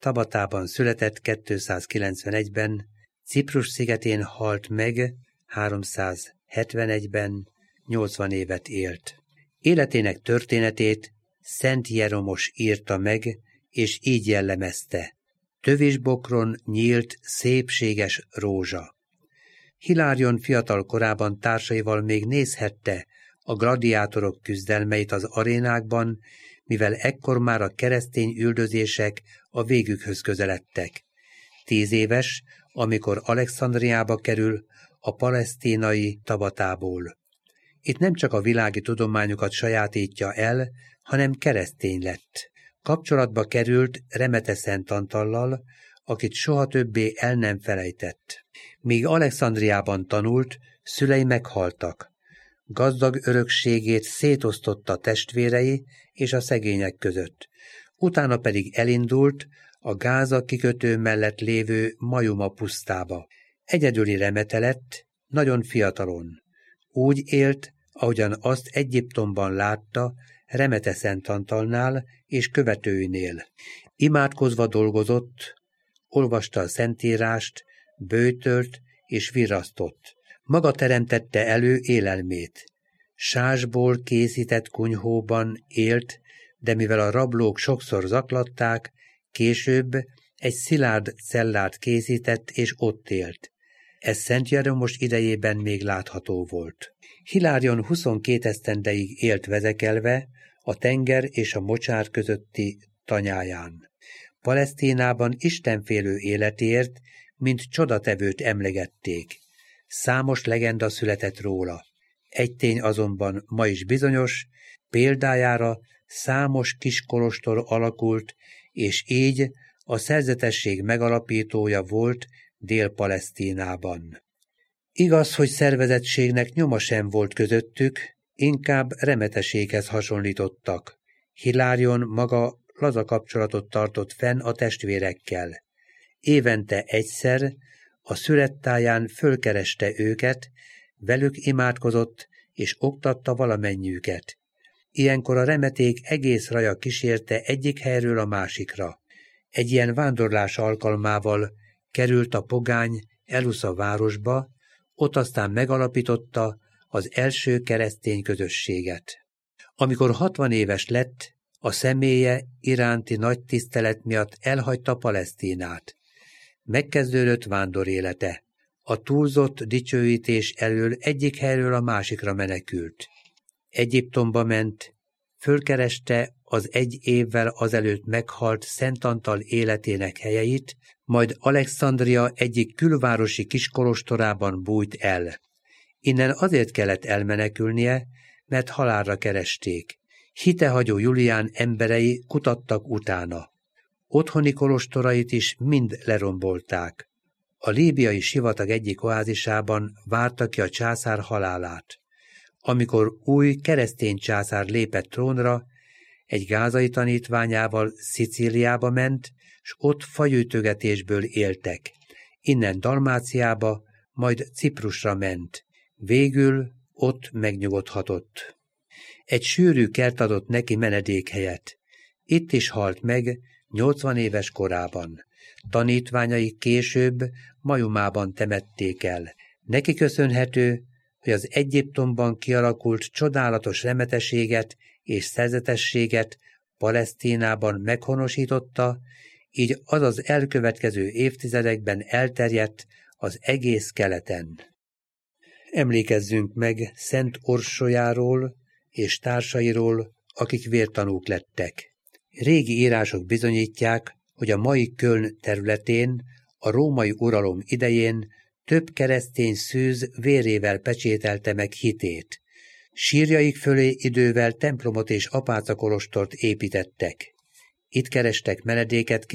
Tabatában született 291-ben, Ciprus szigetén halt meg 371-ben, 80 évet élt. Életének történetét Szent Jeromos írta meg, és így jellemezte: tövisbokron nyílt, szépséges rózsa. Hilárion fiatal korában társaival még nézhette a gladiátorok küzdelmeit az arénákban, mivel ekkor már a keresztény üldözések a végükhöz közeledtek. 10 éves, amikor Alexandriába kerül a palesztinai Tabatából. Itt nem csak a világi tudományokat sajátítja el, hanem keresztény lett. Kapcsolatba került Remete Szent Antallal, akit soha többé el nem felejtett. Míg Alexandriában tanult, szülei meghaltak. Gazdag örökségét szétosztotta testvérei és a szegények között. Utána pedig elindult a Gáza kikötő mellett lévő Majuma pusztába. Egyedüli remete lett, nagyon fiatalon. Úgy élt, ahogyan azt Egyiptomban látta, Remete Szent Antalnál és követőinél. Imádkozva dolgozott, olvasta a Szentírást, böjtölt és virrasztott. Maga teremtette elő élelmét. Sásból készített kunyhóban élt, de mivel a rablók sokszor zaklatták, később egy szilárd cellát készített és ott élt. Ez Szent Jeromos idejében még látható volt. Hilárion 22 esztendeig élt vezekelve a tenger és a mocsár közötti tanyáján. Palesztinában istenfélő életért, mint csodatevőt emlegették. Számos legenda született róla. Egy tény azonban ma is bizonyos, példájára számos kis kolostor alakult, és így a szerzetesség megalapítója volt Dél-Palesztinában. Igaz, hogy szervezettségnek nyoma sem volt közöttük, inkább remeteséghez hasonlítottak. Hilárion maga laza kapcsolatot tartott fenn a testvérekkel. Évente egyszer a születtáján fölkereste őket, velük imádkozott és oktatta valamennyiüket. Ilyenkor a remeték egész raja kísérte egyik helyről a másikra. Egy ilyen vándorlás alkalmával került a pogány Elusza városba, ott aztán megalapította az első keresztény közösséget. Amikor 60 éves lett, a személye iránti nagy tisztelet miatt elhagyta Palesztinát. Megkezdődött vándorélete. A túlzott dicsőítés elől egyik helyről a másikra menekült. Egyiptomba ment, fölkereste az 1 évvel azelőtt meghalt Szent Antal életének helyeit, majd Alexandria egyik külvárosi kiskolostorában bújt el. Innen azért kellett elmenekülnie, mert halálra keresték. Hitehagyó Julián emberei kutattak utána. Otthoni kolostorait is mind lerombolták. A líbiai sivatag egyik oázisában várta ki a császár halálát. Amikor új keresztény császár lépett trónra, egy gázai tanítványával Szicíliába ment, s ott fagyűjtögetésből éltek. Innen Dalmáciába, majd Ciprusra ment. Végül ott megnyugodhatott. Egy sűrű kert adott neki menedékhelyet. Itt is halt meg 80 éves korában. Tanítványai később Majumában temették el. Neki köszönhető, hogy az Egyiptomban kialakult csodálatos remeteséget és szerzetességet Palesztinában meghonosította, így az az elkövetkező évtizedekben elterjedt az egész keleten. Emlékezzünk meg Szent Orsolyáról és társairól, akik vértanúk lettek. Régi írások bizonyítják, hogy a mai Köln területén a római uralom idején több keresztény szűz vérével pecsételte meg hitét. Sírjaik fölé idővel templomot és apácakolostort építettek. Itt kerestek menedéket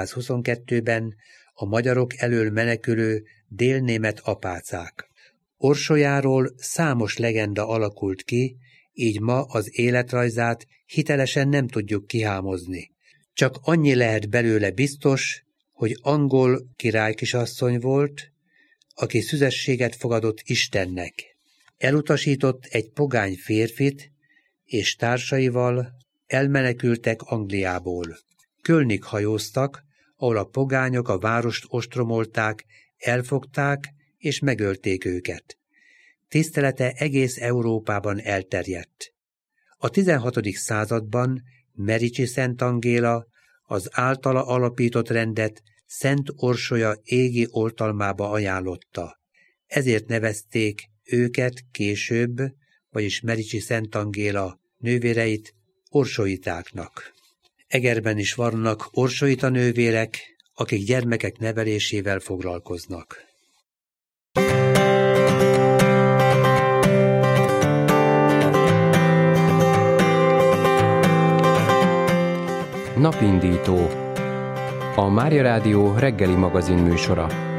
922-ben a magyarok elől menekülő délnémet apácák. Orsolyáról számos legenda alakult ki, így ma az életrajzát hitelesen nem tudjuk kihámozni. Csak annyi lehet belőle biztos, hogy angol királykisasszony volt, aki szüzességet fogadott Istennek. Elutasított egy pogány férfit, és társaival elmenekültek Angliából. Kölnig hajóztak, ahol a pogányok a várost ostromolták, elfogták és megölték őket. Tisztelete egész Európában elterjedt. A 16. században Merici Szent Angéla az általa alapított rendet Szent Orsolya égi oltalmába ajánlotta. Ezért nevezték őket később, vagyis Merici Szent Angéla nővéreit orsolyitáknak. Egerben is vannak orsolyita nővérek, akik gyermekek nevelésével foglalkoznak. Napindító. A Mária Rádió reggeli magazin műsora.